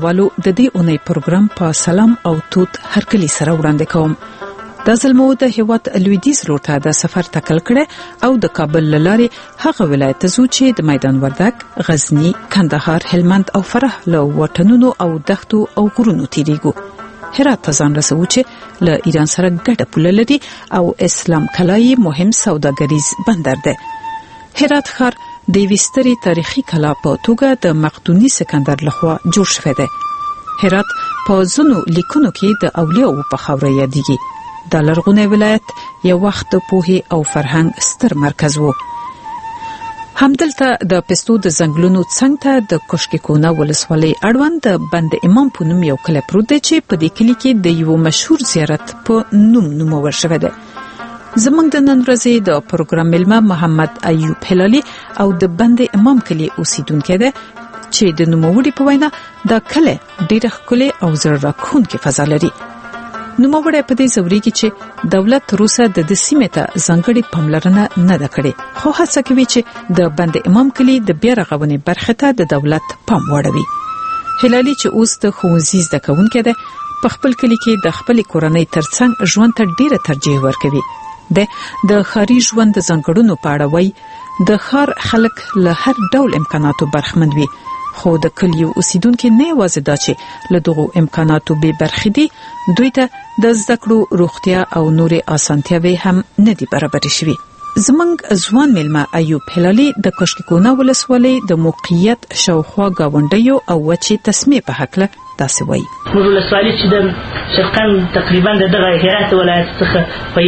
مینوالو د دې اونۍ پروګرام په سلام او توت هرکلی سره وړاندې کوم. د زلمو د هیواد لویدیز لورته د سفر تکل کړه او د کابل لاري هغه ولایت ته ځو چې د میدان وردګ، غزنی، کندهار، هلمند او فرح له وطنونو او دښتو او غرونو تیریږو. هرات ته ځان رسو چې له ایران سره ګډه پوله لري او اسلام کلای مهم سوداګریز بندر ده. هرات ښار د وستري تاریخي کلا په توګه د مقدوني سکندر لخوا جوړ شوی دی. هرات په ځینو لیکونو کې د اولیاءو په خاوره یادېږي. د لرغونی ولایت یو وخت د پوهې او فرهنګ ستر مرکز و. همدلته د پستو د ځنګلونو څنګ ته د کوشککونه ولسوالۍ اړوند د بند امام په نوم یو کلی پروت دی چې په دې کلي کې د یو مشهور زیارت په نومول شوی دی. زموږ د نن ورځې د پروګرام ملما محمد ایوب هلالي او د بند امام کلی اوسیدونکو دی چې د نوموړي په وینا دا کلی ډېر ښکلی او زړه راښکونکی فضا لري. نوموړی په دې ځوریږي چې دولت روسه د سیمې ته ځانګړې پاملرنه نه ده کړې، خو هڅه کوي چې د بند امام کلی د بیا رغونې برخه ته د دولت پام وړوي. هلالي چې اوس د ښوونځي زده کوونکی دی په خپل کلی کې د خپل کورنۍ ترڅنګ ژوند ته ډیره ترجیح ورکوي. د ښاري ژوند د ځانګړنو په اړه وایي د ښار خلک له هر ډول امکاناتو برخمن وي، خو د کلیو اوسیدونکو نه یوازې دا چې له دغو امکاناتو به برخې دي، دوی ته د زده کړو، روغتیا او نورې اسانتیاوې هم نه دي برابر شوي. زموږ ځوان ملما ایوب هلالي د کوشککونه ولسوالۍ د موقعیت شاوخوا گاونډیو او وچې تسمې په هکله داسې وایي. موږ ولسوالۍ چې د شرقان تقریبا دغه هرات ولایت څخه په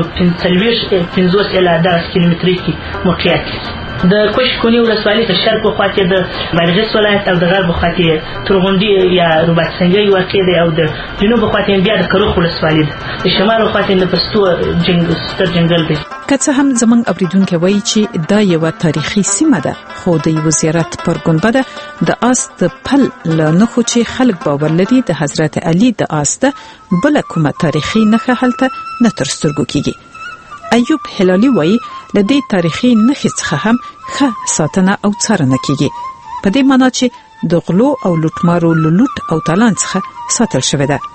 145 الی 10 کیلومترۍ کې موقعیت لري. د کوشکونی ولسوالۍ په شرق خوا کې د بادغیس ولایت او د غرب خوا کې ترغونډي یا رباطسنګي واقع دی او د جنوب خوا کې بیا د کروخ ولسوالۍ ده. د شمال خوا کې د پستو ستر جنگل دی. که څه هم زموږ اوریدونکو وایي چې دا یو تاریخي سیمه ده، خو د یو زیارت پر ګنبده د آس د پل له نښو چې خلک باور لري د حضرت علي د آس ده بل کومه تاریخي نښه هلته نه تر سترګو کیږي. ایوب هلالي وایي د دې تاریخي نښې څخه هم ښه ساتنه او څارنه کیږي، په دې معنی چې د غلو او لوټمارو لوټ او تالان څخه ساتل شوی ده.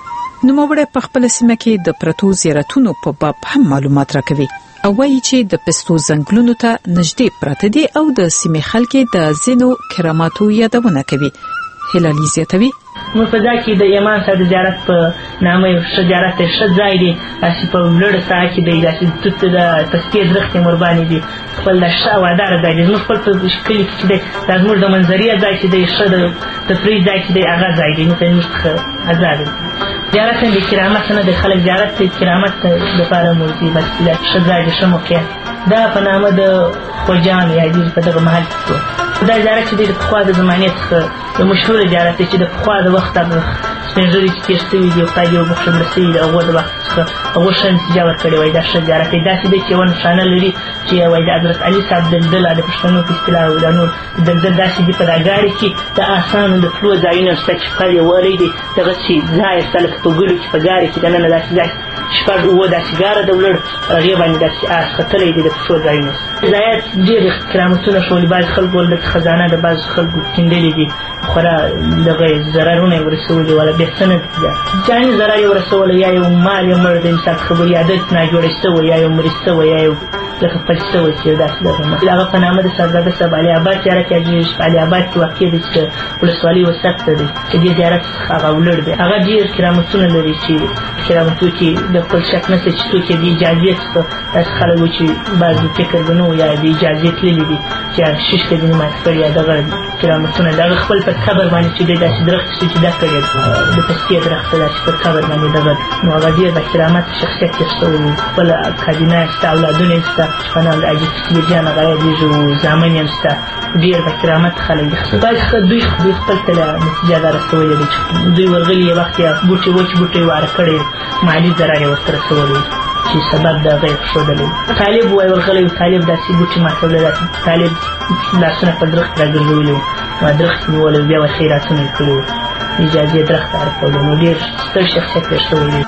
نوموړی په خپل سیمه کې د پرتو زیارتونو په باب هم معلومات راکوي او وایي چې د پستو ځنګلونو ته نږدې پراته دي او د سیمې خلک د ځینو کراماتو یادونه کوي. هلالي زیاتوي موږ په ځای کې د ایمان صاحب زیارت په نامه یو ښه زیارت دی، ښه ځای دی، داسې په لوړه ساحه کې دی، داسې توت د پستې درختې ورباندې دي، خپل د ښه هواداره ځای دی. زموږ خپل په کلي کې چې دی دا زموږ د منظرې ځای چې دی، ښه د تفریح ځای چې دی، هغه ځای دی، موږ ته زموږ څخه ازاد دی. زیارت هم د کرامت نه دی، خلک زیارت د کرامت لپاره موځي، بس ښه ځای دی، ښه موقعیت. دا په نامه د خوجان یادېږي په دغه محل کې. دا زیارت چې دی د پخوا د زمانې څخه یو مشهور زیارت دی چې د پخوا د وخت هغه سپین ږیري چې تېر شوي دي او خدای دې وبخښي مړه شوي د هغو د وخت څخه هغو ښه نتیجه ورکړې وایي. دا ښه زیارت دی، داسې دی چې یوه نښانه لري چې وایي د حضرت علي صاحب دلدل د پښتنو په اصطلاح دا نور دلدل داسې دي په دا غاړې کې د آسانو د تلو ځایونه شته چې پر یې والی دی دغسې ځای شته لکه په ګلو کې په غاړې کې دننه داسې ځای شپږ اووه داسې ګاره د ولړ هغې باندې داسې آس ختلی دی د پښو ځایونه. ځایات ډېر کرامتونه ښولي، بعض خلکو ولته خزانه د بعض خلکو کیندلې دي، خورا دغه ضررونه یې ورسولي ولا بیا څه نه دي، جاني ضرر یې ورسولی، یا یو مال یې مړ د انسان خبرې عادت ناجوړی شوی، یا یو مړي شوی، یا یو لکه پل شوی چې داسې دغه هغه په نامه د صاحبزاده صاحب علي آباد زیارت یادېږي. په علي آباد کې واقع دی چې ولسوالۍ وسط ته دی چې دې زیارت څخه هغه ولړ دی. هغه ډېر کرامتونه لري چې کرامتو کې د خپل شک نشته چې څوک یې د اجازې څخه داسې خلک وو چې بعض فکر به نه و یا د اجازې تللي دي چې شش ته دې مات کړي، یا دغه کرامتونه د هغه خپل پر قبر باندې چې دی داسې درخت شو چې دا کړی د پستې درخت داسې پر قبر باندې دغه نو هغه ډېر د کرامت شخصیت تېر شوی وي. خپله کابینه یې شته، اولادونه یې شته، په نام د حاجي فقیر جان هغه یادېږي، او زامن یې هم شته، ډېر د کرامت خلک دي. بعضې دوی خپل ته نتیجه دا رسولی دی چې دوی ورغلي یو وخت یا بوټي وچ بوټي واره کړی، مالي ضرر یې ورته رسولی چې سبب د هغه یې ښودلی. طالب وایي ورغلی، طالب داسې بوټي ماتولی، داسې طالب لاسونه په درخت را ګرځولي وو، ما درخت نیولی بیا به خیراتونه یې کړي وو، اجازې درخت عرفولی، نو ډېر ستر شخصیت تېر شوی دی.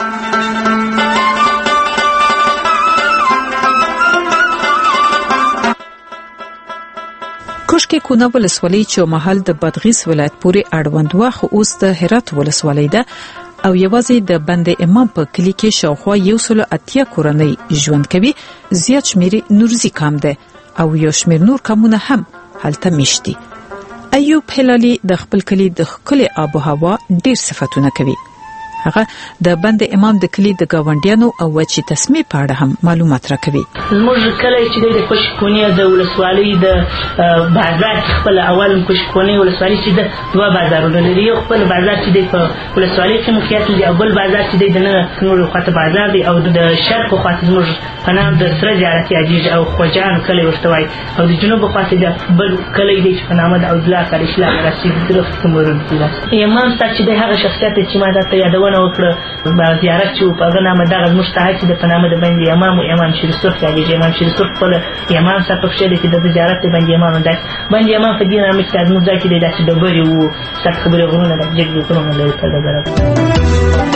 کوشک کونه ولسوالۍ چې مهال د بادغیس ولایت پورې اړوند و خو اوس د هرات ولسوالۍ ده او یوازې د بند امام په کلی کې شاوخوا 180 کورنۍ ژوند کوي. زیات شمیر نورزي کام ده او یو شمیر نور کمونه هم هلته میشتي. ایوب هلالي د خپل کلی د خپل آب او هوا ډیر صفاتونه کوي. هغه د بند امام د کلی د گاونډیانو او وچی تسمې په اړه هم معلومات راکوي. زموږ کلی چې د کوشکونی د ولسوالۍ د بازار خپل اول کوشکونی ولسوالۍ چې د دوه بازارونه لري. یو خپل بازار چې د ولسوالۍ کې موقعیت لري او بل بازار چې د نور خواته بازار دی او د شرق خواته زموږ په نام د سره زیارت یاجیج او خوجان کلی ورته وایي او د جنوب خواته د بل کلی دی چې په نام د عبدالله کلی اسلام رسید درخت کومورن دی. امام صاحب چې د هغه شخصیت چې ما ته یادونه وکړه با زیارت چې په هغه نامه دغه زموږ ته چې د په نامه د بند امام او امام شریسوف یاجیج امام شریسوف خپل امام صاحب په شته کې د زیارت د بند امام ده. بند امام په دې نامه کې زموږ ځکه د داسې ډبرې وو سخت خبرې غرونه د جګ غرونه لري په دغه.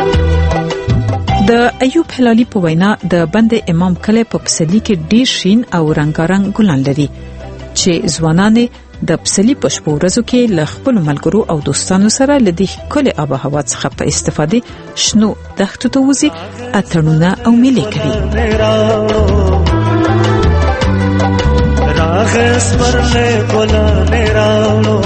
د ایوب هلالي په وینا د بند امام کلی په پسرلي کې ډیر شین او رنگارنګ ګلان لري چې ځوانان د پسرلي په شپو ورځو کې له خپل ملګرو او دوستانو سره لدی کله آب او هوا څخه په استفادې شنو دښتو ته وځي اتړونه او میلې کوي. راغس پرله ګلانه راوړو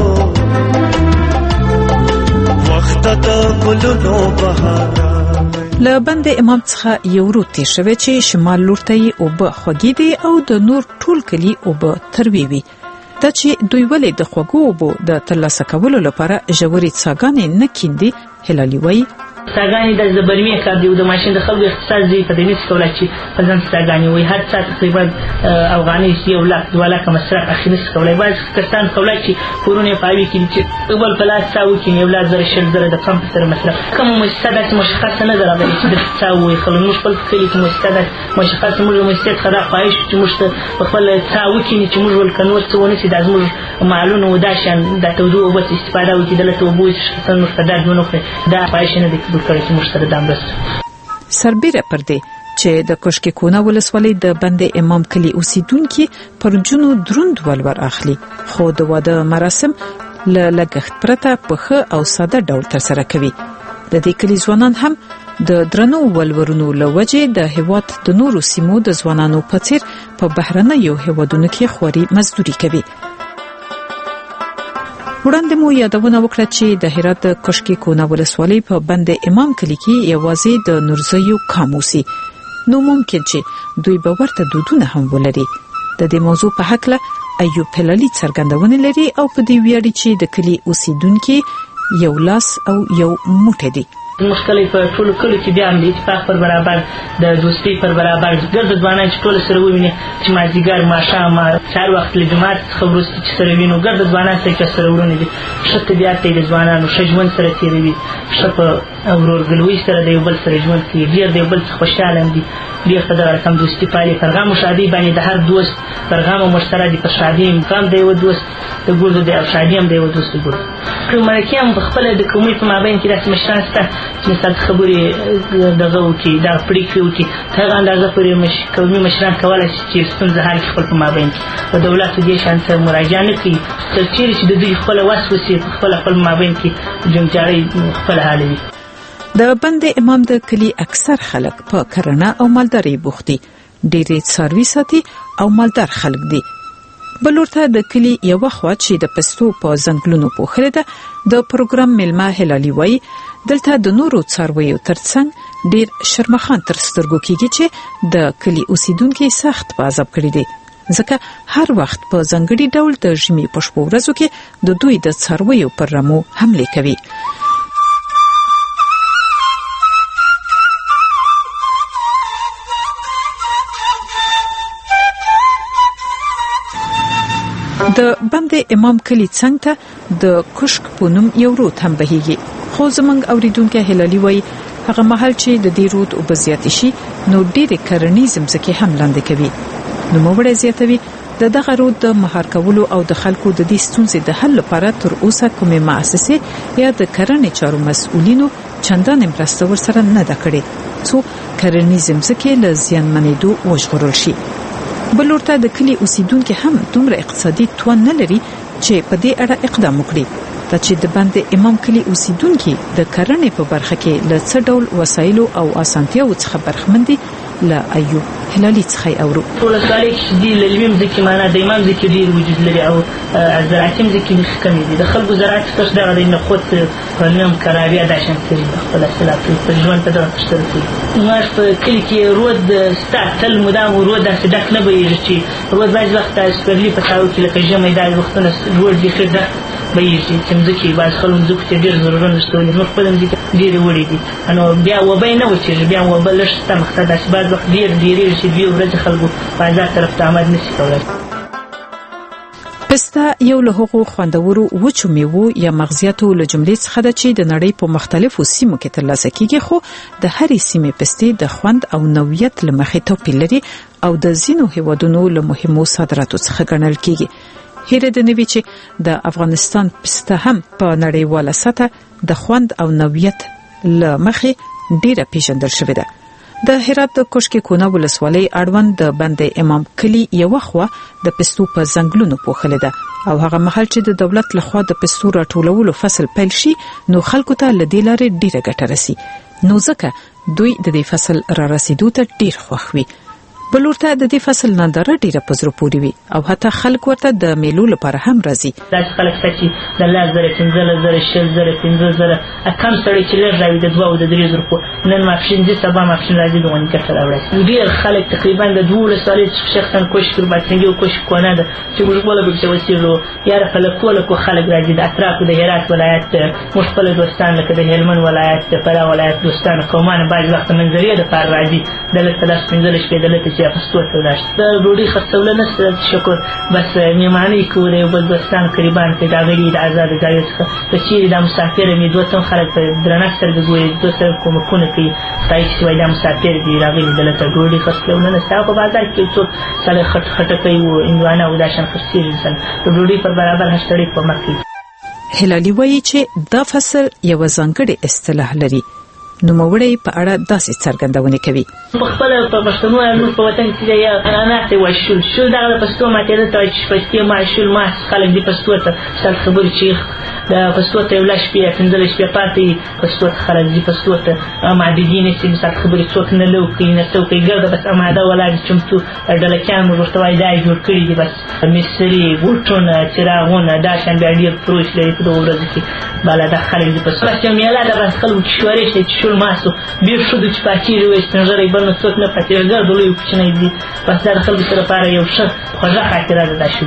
وخت ته ګلونو بهار. له بند امام څخه یو روت تیر شوی چې شمال لور ته یې اوبه خوږې دي او د نور ټول کلی اوبه تروي وي. دا چې دوی ولې د خوږو اوبو د ترلاسه کولو لپاره ژورې څاګانې نه کیندي. هلالي وایي څاګانې د زبرمې کار دی او د ماشین د خلکو اختصاص دی په دې نس کولای چې په ځان څاګانې وي هر څه تقریبا افغاني یو لاک 2 لاک مصرف اخیری کولای باز کسان کولای چې پورونه پاوي کې چې بل پلاس څاو کې یو لاک زره شل زره د پمپ سره مصرف کوم مستعد مشخص نه درغلي چې د څاو خلک مش خپل کلی کې مستعد مشخص موږ مستعد خدا خواهش چې موږ په خپل څاو کې چې موږ ول کنور څه ونه چې د ازموږ معلومه وداشن د توضیح او بس استفاده وکړي دلته وبوي څه نو قدر ونه دا خواهش نه دی سربیره پر دې چې د کوشک کونه ولسوالۍ د بند امام کلی اوسیدونکو پر جنو دروند ولور اخلي خو د واده مراسم له لګښت پرته په ښه او ساده ډول ترسره کوي. د دې کلی ځوانان هم د درنو ولورونو لوجه د هیواد د نورو سیمو د ځوانانو په څیر په بهرنیو هیوادونو کې خوري مزدوري کوي. وړاندې مو یادونه وکړه چې د هرات د کوشک کونه ولسوالۍ په بند امام کلی کې یوازې د نورزیو کاموسی نو ممکن چې دوی به ورته دودونه هم ولري. د دې موضوع په حق له ایوب هلالي څرګندونه لري او په دې ویاړي چې د کلی اوسیدونکو یو لاس او یو موټی دي. مشکلې په ټول کلی کې بیا هم د اتفاق پر برابر د دوستۍ پر برابر ګرځي ځوانان چې ټول سره وویني چې مازدیګر ماښام سهار وخت له جماعت څخه وروسته چې سره وینو ګرځي ځوانان چې سره ورونه دي ښه طبیعت دی د ځوانانو ښه ژوند سره تېروي ښه په ورورګلوۍ سره د یو بل سره ژوند کوي ډېر د یو بل څخه خوشحاله هم دي ډېر ښه دغه رقم دوستي پالي. پیغام و شادي باندې د هر دوست پیغام و مشترک دي. په شادي امکان د یو دوست د ګردو د او شادي هم د یو دوست د ګردو مرکه هم خپل د کومې په مابین کې داسې مشران شته چې مثال خبرې دغه وکړي دا پریکړې وکړي هغه اندازه پورې قومي مشران کولی شي چې ستونزه حل کړي خپل په مابین کې په دولت دې شان ته مراجعه نه کوي تر چیرې چې د دوی خپل وس وسي خپل مابین کې جنجالي خپل حالوي. د بند امام د کلی اکثر خلک په کرنه او مالداري بوخت دي. ډېری څاروي ساتي او مالدار خلک دي. بلورته د کلی یو خوا چې د پستو په ځنګلونو پوخره ده د پروګرام ملما هلالي وای دلته د نورو څارویو ترڅنګ ډېر شرمخان تر سترګو کېږي چې د کلی اوسیدونکو سخت په عذاب کړی دي ځکه هر وخت په ځنګړي ډول د ژمي په شپو ورځو کې د دوی د څارویو پر رمو حمله کوي. د بند امام کلی څنګ ته د کوشک پونم یو روت هم بهيږي خو زمنګ اوریدونکو هلالي وای هغه محل چې د دې روت او بزیات شي نو ډېر کرنیزم ځکه هم لاندې کوي. نو موږ زیاتوي دغه روت د مهار کولو او د خلکو د دې ستونزې د حل لپاره تر اوسه کومه مؤسسه یا د کرنې چارو مسؤلینو چندان مرسته ورسره نه ده کړې څو کرنیزم ځکه له زیان منېدو وژغورل شي. بل ورته د کلی اوسیدونکو هم دومره اقتصادي توان نه لري چې په دې اړه اقدام وکړي. دا چې د بند امام کلی اوسیدونکو د کرنې په برخه کې له څه ډول وسایلو او اسانتیاو څخه برخمن دي له ایوب هلالي څخه اورو. ټول ځای چې دی لویم ځکه معنا د امام ځکه ډیر وجود لري او زراعتي ځکه کم دي. د خلکو زراعت څخه دغه د نخود پرنم کراویا د شان کوي خپل اصلاح په ژوند ته د تشتر کوي. ماش په کلی کې رود ستاتل مدام رود د ډک نه وي چې رود باید وخت اسپرلی په تاو کې لکه جمعې د وختونه رود دي کړه بيجي تمزكي بعد خلون زوجتي دير زرورن استولي مقبلن دي دير وليدي انا بيا وبينه وتشي بيا وبلش تمختدش بعد وقت دير شي بيو ورځ خلکو بازار طرف ته آمد نشي کولای. پسته یو له هغو خوندورو وچو میوو یا مغزیاتو له جملې څخه ده چې د نړۍ په مختلفو سیمو کې ترلاسه کیږي، خو د هرې سیمې پسته د خوند او نوعیت له مخې توپیر لري او د ځینو هیوادونو له مهمو صادراتو څخه ګڼل کیږي. هیره د نوي چې د افغانستان پسته هم په نړیواله سطح د خوند او نوعیت له مخې ډیره پیژندل شوې ده. د هرات د کوشک کونه ولسوالۍ اړوند د بند امام کلی یو خوا د پستو په ځنګلونو پوښل ده او هغه محل چې د دولت لخوا د پستو راټولولو فصل پیل شي نو خلکو ته لدی لارې ډیره ګټه رسي، نو ځکه دوی د دې فصل را رسیدو ته ډیر خوښوي. بلورته د دې فصل ننداره ډیره پزرو پوری وي او حتی خلک ورته د میلو لپاره هم راځي. دا خلک چې د لازره 15,000 شلزره 15,000 کم سړی چې لږ راوي د 2 او د 3 زره په نن ماکشین دي سبا ماکشین راځي د ونی کټه راوړي. ډیر خلک تقریبا د 2 سالي شخصا کوشش باندې یو کوشش کونه ده چې موږ ولا به څه وسیلو یاره خلک خلک راځي د اطراف د هرات ولایت مشکل دوستان لکه د هلمند ولایت د فرا ولایت دوستان قومان بعض وخت منځري د پار راځي د لته 15 شپې د لته پستو ته لاش د ډوډۍ خرڅول نه ست شکر بس میمانی کوله بل دوستان قریبان کې دا غړي د آزاد ځای څخه چې د مسافر می دوه تن خلک په درنښت سره ګوري دوه سره کومونه کوي تای چې وای د مسافر دی راغلي دلته ډوډۍ خرڅول نه ست په بازار کې څو سره خټه کوي او اندوانه او داشن خرڅي انسان ډوډۍ پر برابر هشتړي په مکه. هلالي وایي چې دا فصل یو ځانګړی اصطلاح لري، نو موړی په اړه داسې څرګندونه کوي. په خپل په پښتنو او په وطن کې یا انا ته وشول شو دا په پښتو ماته ته چې پښتو معشول ما خلک دې پښتو ته څل خبر چې دا پښتو ته ولاش په پندل شپه پاتې پښتو خلک دې پښتو ته معددین چې څل خبر څوک نه لو کې نه څوک یې ګرځي بس اماده ولا چمتو ډلکان ورته دا جوړ کړی دي بس مصری بوټونه چراغونه دا شان بیا ډیر پروش لري په ورځ کې بالا د خلک دې پښتو چې میاله د خلک شوري چې ماسو بیر شو د چپاچی روي ستنجرې بل نو څوک نه پاتې ګرځولې یو کوچنی دي بس دا خلک سره لپاره یو ښه خوږه خاطره ده. شو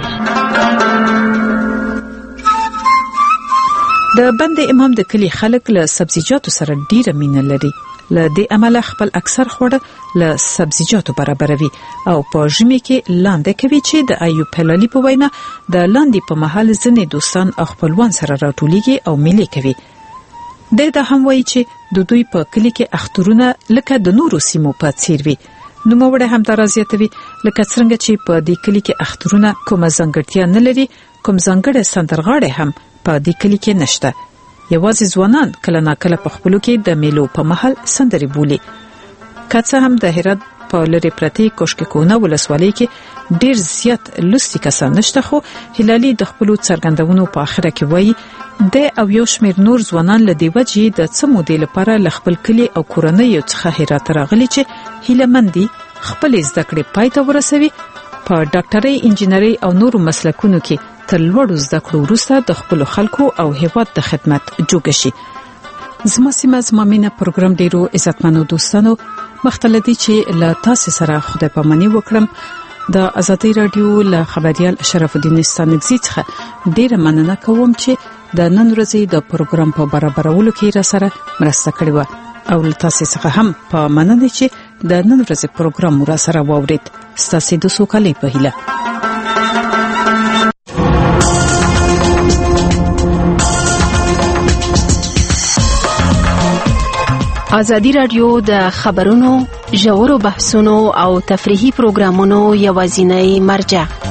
د بند امام د کلی خلک له سبزیجاتو سره ډیره مینه لري، له دې عمله خپل اکثر خوړه له سبزیجاتو برابروي او په ژمي کې لاندې کوي چې د ایوب هلالي په وینا د لاندې په محل ځنې دوستان او خپلوان سره راټولېږي او میلې کوي. دا هم وایي چې د دوی په کلی کې اخترونه لکه د نورو سیمو په څیر وي، نو موړه هم درازيتوي لکه څنګه چې په دې کلی کې اخترونه کومه ځانګړتیا نه لري، کوم ځانګړی سندرغاړي هم په دې کلی کې نشته. یوازې ځوانان کله ناکله په خپلو کې د میلو په محل سندري بولي. کڅه هم د هرات په لری پرتی کوشک کونه ولسوالۍ کې ډیر زیات لوستي کسان نشته، خو هلالي د خپل څرګندونو په اخره کې وایي د او یو شمیر نور ځوانان له دی وجې د څه مودې لپاره ل خپل کلی او کورنۍ څخه هرات راغلي چې هیلمندي خپل زده کړې پای ته ورسوي، په ډاکټرۍ انجینرۍ او نورو مسلکونو کې تر لوړو زده کړو وروسته د خپل خلکو او هیواد د خدمت جوګ شي. زما سیمه زمامینه پروګرام ډیرو عزتمنو دوستانو مختلفي چې لا تاسو سره خدای پامني وکړم. د ازادي رادیو له خبريال شرف الدین ستانګزي څخه ډیره مننه کوم چې د نن ورځې د پروګرام په برابرولو کې را سره مرسته کړې و او تاسو څخه هم په مننه چې د نن ورځې پروګرام را سره واورید. ستاسو د سوکالۍ په هیله. ازادي رادیو د خبرونو، ژورو بحثونو او تفریحي پروګرامونو یوازینی مرجع